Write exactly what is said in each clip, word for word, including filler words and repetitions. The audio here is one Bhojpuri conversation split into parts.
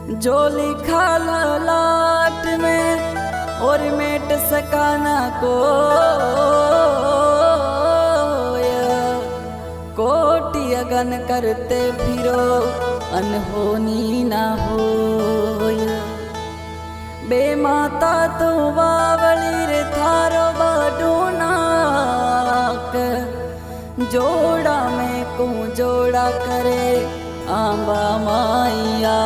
जो लिखा लाट में और मेट सकाना को कोटि अगन करते फिरो अनहोनी ना हो। बेमाता तो बावली रे थारो बाडू नाक जोड़ा में को जोड़ा करे आंबा माइया।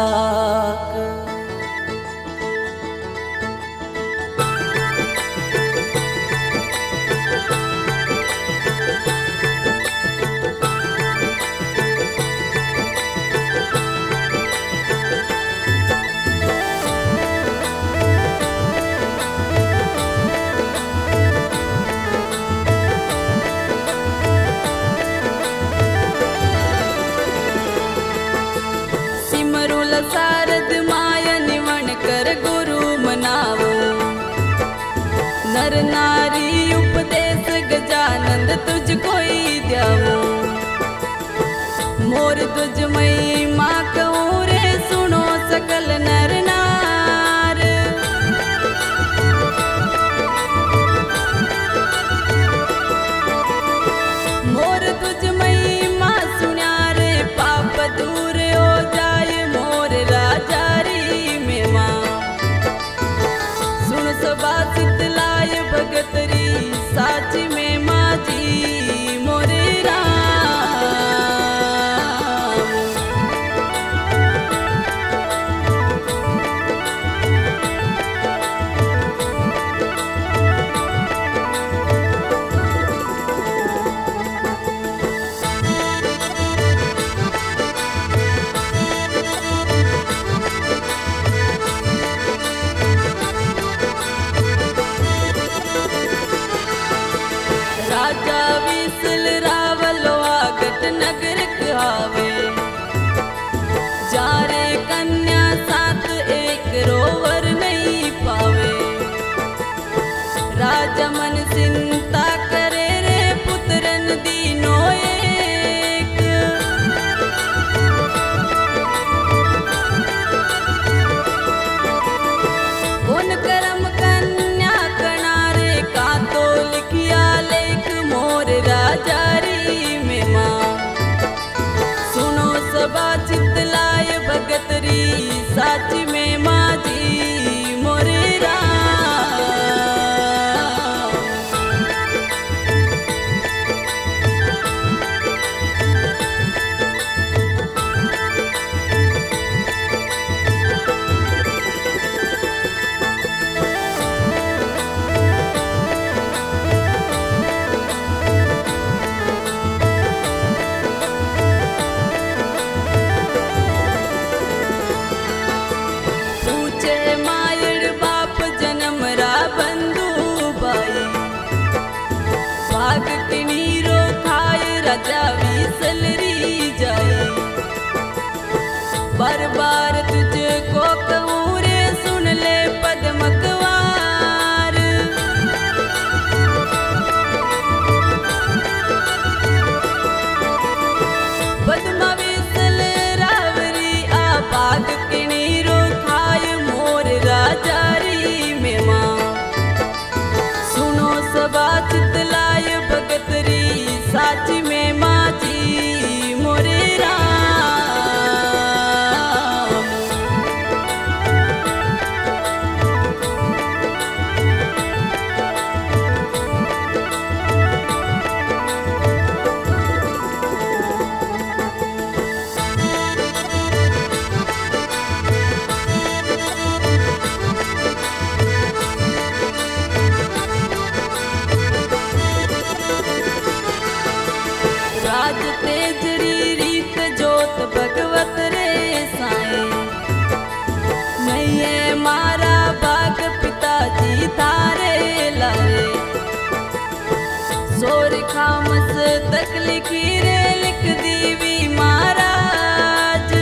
सारद माया निवण कर गुरु मनावो। नर नारी उपदेश गजानंद तुझ कोई द्यावो। मोर तुझ मई माँ कहूँ रे सुनो सकल नर नार। मोर तुझ मई माँ सुन्या रे पाप दूर हो जाए मोर राजारी में माँ। सुन सबा चितलाय भगतरी साची में माँ जी मोरे राम। राजा विसल रावलो आगत नगर कहावे। जारे कन्या साथ एक रोवर नहीं पावे। राजा मन चिंता करे रे पुत्रन दीनो एक। उन करम कन्या कणारे का तो लिखिया लेख मोर राजारी में माँ। सुनो सबा चितलाय भगतरी साची में माँ जी मोरे राम। राजा विसल री जाए। बार बार तुझको कहूँ रे सुन ले पद्मकवार। पद्मा विसल रावरी आ बाग किणी रो खाय मोर राजारी में माँ। सुनो सबा चितलाय भगतरी साची में माँ जी मोरे राम। राज तेजरी रीत जोत भगवत रे साईं। नहीं मारा बाग पिताजी तारे लारे। सोर खामस तक लिखी रे लिख दीवी महाराज।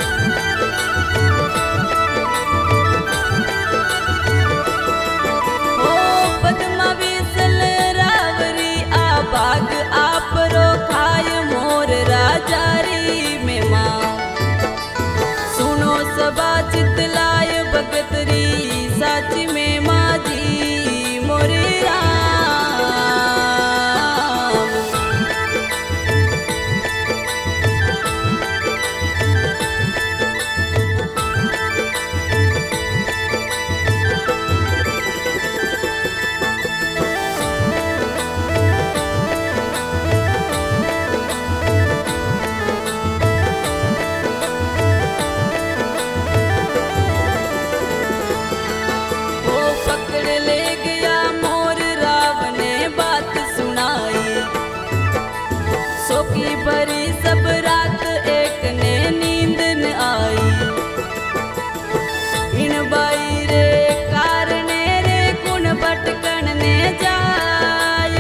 ओ पद्मा विसल रावरी आ बाग आप रो खाय मोर राजारी में माँ। सुनो सब सभा चितलाय भगतरी साची में माझी मोरे राम। वो पकड़ ले गया मोर रावण ने बात सुनाई, सो की भरी सब रात एक ने नींद न आई। इन बाई रे कारणे रे कुण भटकन ने जाय,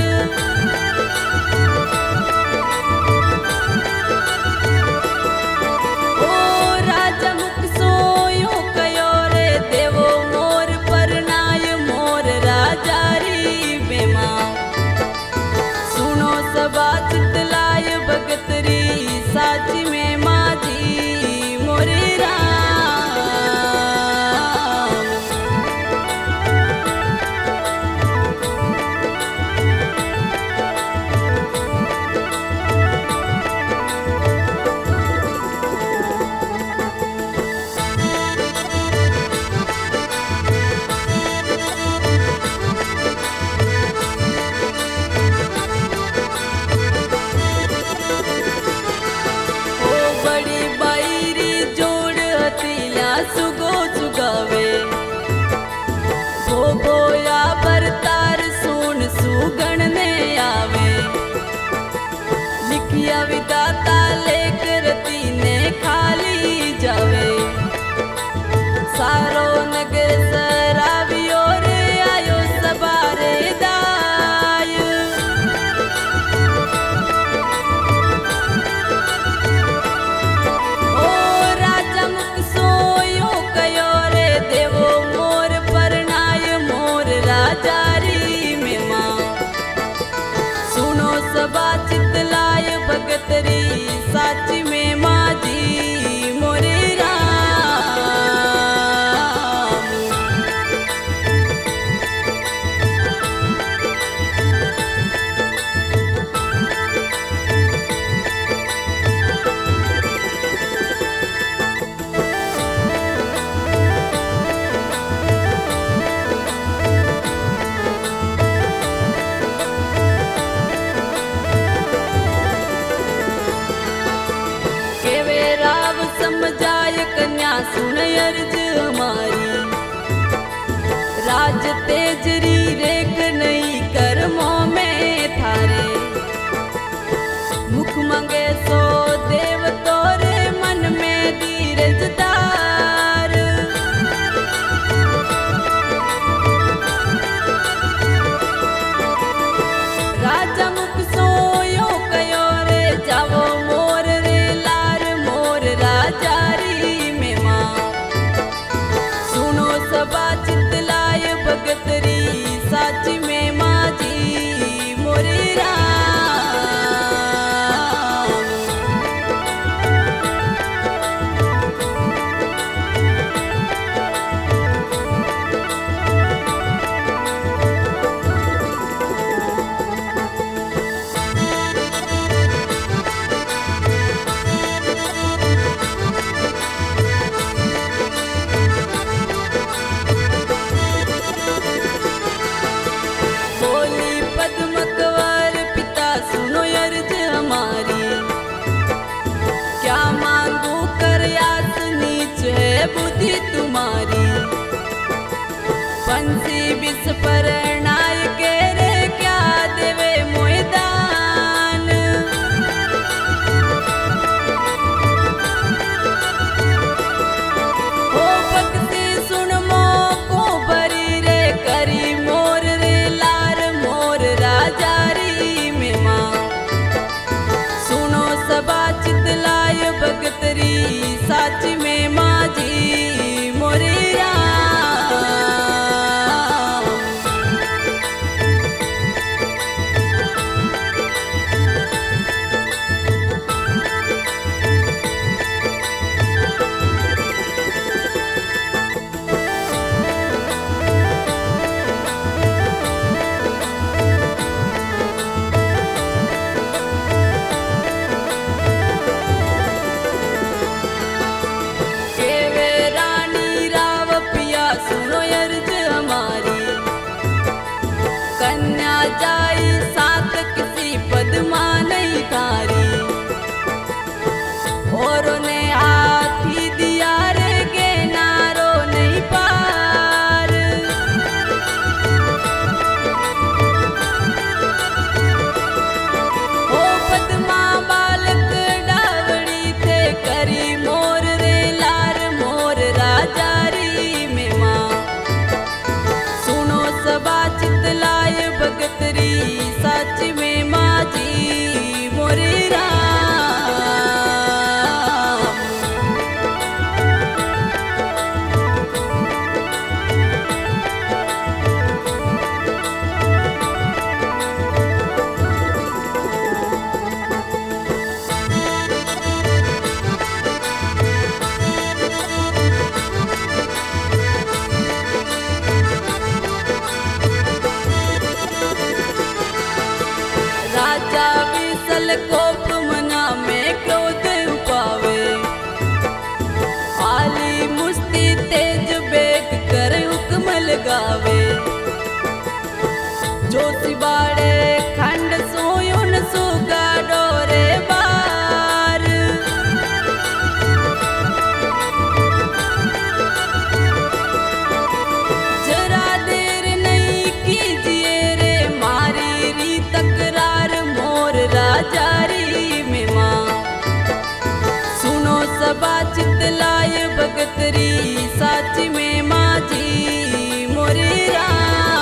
ओ राजा मुख सोयो कयो रे देवो मोर परनाय मोर राजा री बेमा। सुनो सभा चितलाय भगतरी साची में माझी मोरे राम। ओ बड़ी बाईरी जोड़ हतीला सुगो सुगावे, वो बोया बरतार सुन सुगण ने आवे। लिखिया विदाता लेकर तीने खाली जावे, सारो नगर सरावियो रे आयो सबारे दाय। ओ राजा मुख सोयो कयो रे देवो मोर परनाय मोर राजा री मेमा। सुनो सभा चितलाय भगतरी साची में माझी मोरे राम। केवे राव समझाय कन्या सुन अर्ज हमारी, राज तेजरी रेख नहीं कर्मों में थारे। मुख मांगे सो देव तोरे मन में धीरज धार। राजा मुख सोयो कयो रे जावो मोर रे लार मोर राजा री मेमा। सुनो सभा चितलाय भगतरी साची में माझी मोरे राम। बोली पद्म कंवर पिता सुनो अर्ज हमारी, क्या मांगू कर यास नीच है बुद्धि तुम्हारी। पंछी विष पर नाय के रे क्या देवे मोयदान। ओ भक्ति सुन मोको भरी रे करी मोर रे लार मोर राजा री मेमा। सुनो सभा चितलाय भगतरी साची में माझी मोरे राम। लगावे। जोशी बाड़े खंड सोयुन सुगा डोरे बार। जरा देर नहीं कीजिए रे मारी री तकरार मोर राजारी में माँ। सुनो सबा चितलाय भगतरी साची में माझी मोरी राम।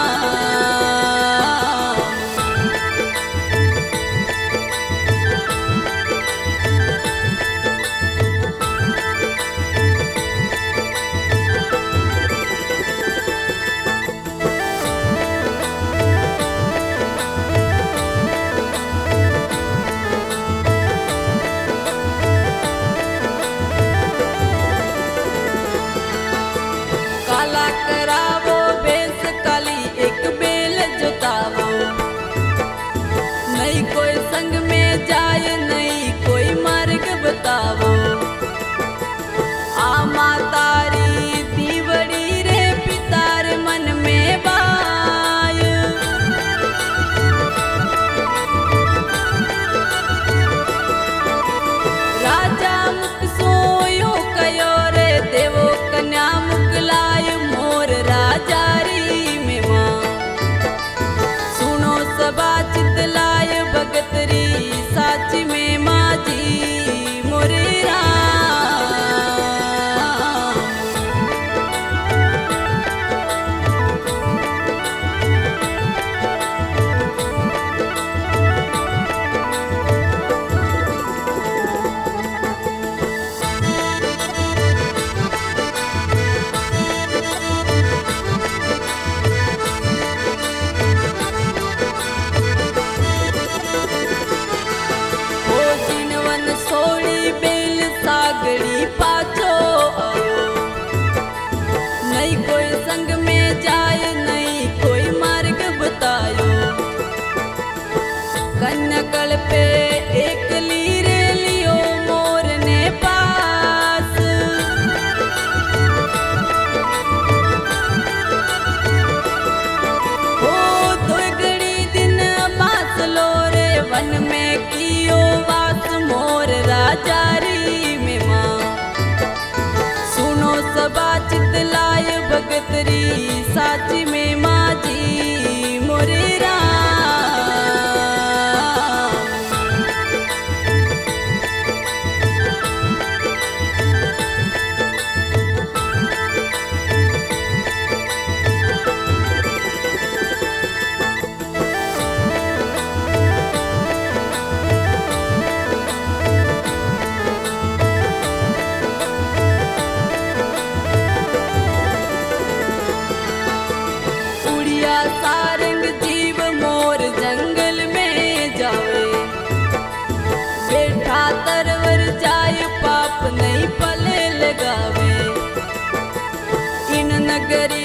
काला करावो बेस काली एक बेल जोतावो। नहीं कोई संग में जाए नहीं कोई मार्ग बतावो। आ मातारी दीवड़ी रे पितार मन में बाय। राजा मुख सोयो कयो रे देवो कन्या मुकलाय मोर राजारी में माँ। सुनो सबा चितलाय भगतरी साची में माझी मोरी राम। ओ जिनवन सोड़ी बेल सागड़ी पाछो आयो। नहीं कोई संग में जाए नहीं कोई मार्ग बतायो। कन्या पे एक लीरे लियो मोर ने पास। ओ दो घड़ी दिन मास लो रे वन में कियो वास मोर राजारी में माँ। सुनो सबा चितलाय भगतरी साची में माझी मोरी राम। उड़िया सारंग जीव मोर जंगल में जावे। बेठा तरवर जाय पाप नहीं पले लगावे। इन नगरी